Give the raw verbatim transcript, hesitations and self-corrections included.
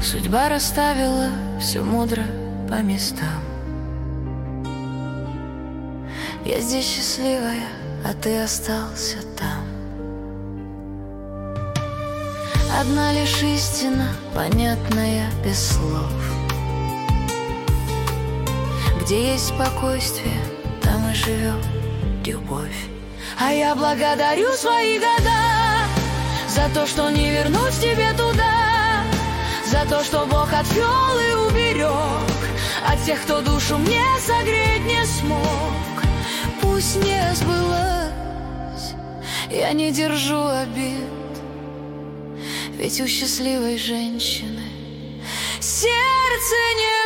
Судьба расставила все мудро по местам. Я здесь счастливая, а ты остался там. Одна лишь истина, понятная без слов. Где есть спокойствие, там и живет любовь. А я благодарю свои года за то, что не вернуть тебе туда, за то, что Бог отвел и уберег от тех, кто душу мне согреть не смог. Пусть не сбылось, я не держу обид, ведь у счастливой женщины сердце не